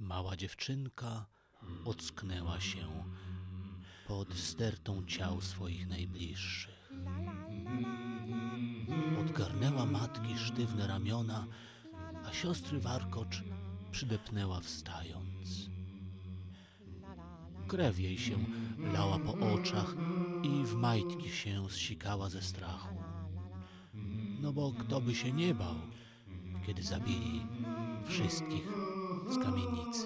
Mała dziewczynka ocknęła się pod stertą ciał swoich najbliższych. Odgarnęła matki sztywne ramiona, a siostry warkocz przydepnęła wstając. Krew jej się lała po oczach i w majtki się zsikała ze strachu. No bo kto by się nie bał, kiedy zabili wszystkich z kamienicy.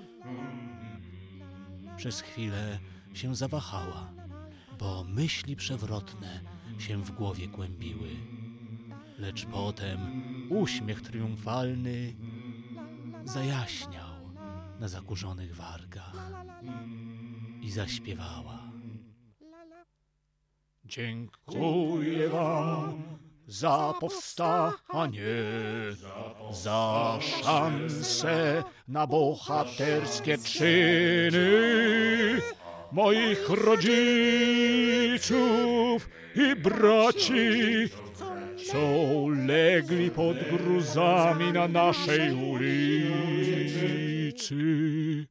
Przez chwilę się zawahała, bo myśli przewrotne się w głowie kłębiły. Lecz potem uśmiech triumfalny zajaśniał na zakurzonych wargach i zaśpiewała. Dziękuję wam za powstanie, za szansę na bohaterskie czyny moich rodziców i braci, co legli pod gruzami na naszej ulicy.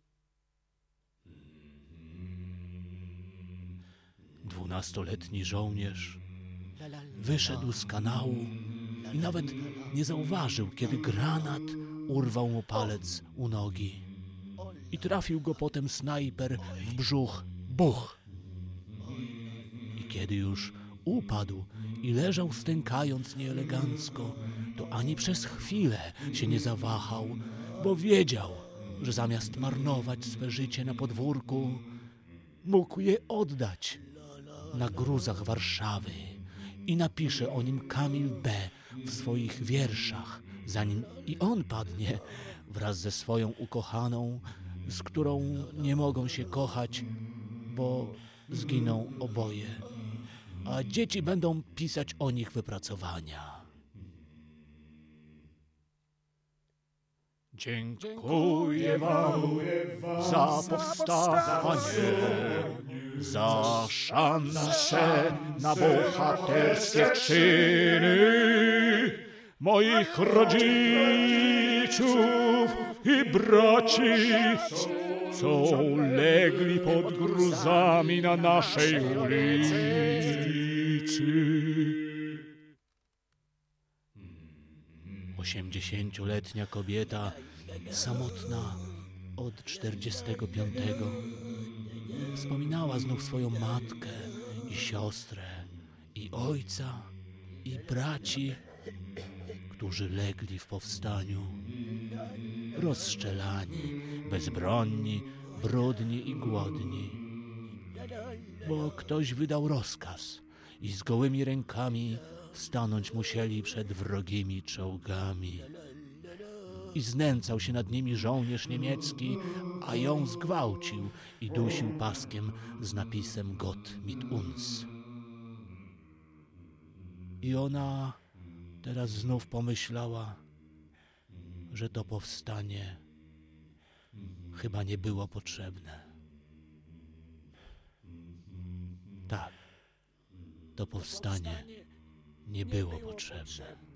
12-letni żołnierz wyszedł z kanału i nawet nie zauważył, kiedy granat urwał mu palec u nogi i trafił go potem snajper w brzuch. Buch! I kiedy już upadł i leżał stękając nieelegancko, to ani przez chwilę się nie zawahał, bo wiedział, że zamiast marnować swe życie na podwórku, mógł je oddać na gruzach Warszawy i napisze o nim Kamil B. w swoich wierszach, zanim i on padnie wraz ze swoją ukochaną, z którą nie mogą się kochać, bo zginą oboje, a dzieci będą pisać o nich wypracowania. Dziękuję wam za powstanie, za szansę na bohaterskie czyny moich rodziców i braci, co legli pod gruzami na naszej ulicy. 80-letnia kobieta, samotna od 45, wspominała znów swoją matkę i siostrę, i ojca, i braci, którzy legli w powstaniu, rozstrzelani, bezbronni, brudni i głodni, bo ktoś wydał rozkaz i z gołymi rękami stanąć musieli przed wrogimi czołgami. I znęcał się nad nimi żołnierz niemiecki, a ją zgwałcił i dusił paskiem z napisem Gott mit uns. I ona teraz znów pomyślała, że to powstanie chyba nie było potrzebne. Tak, to powstanie nie było potrzebne.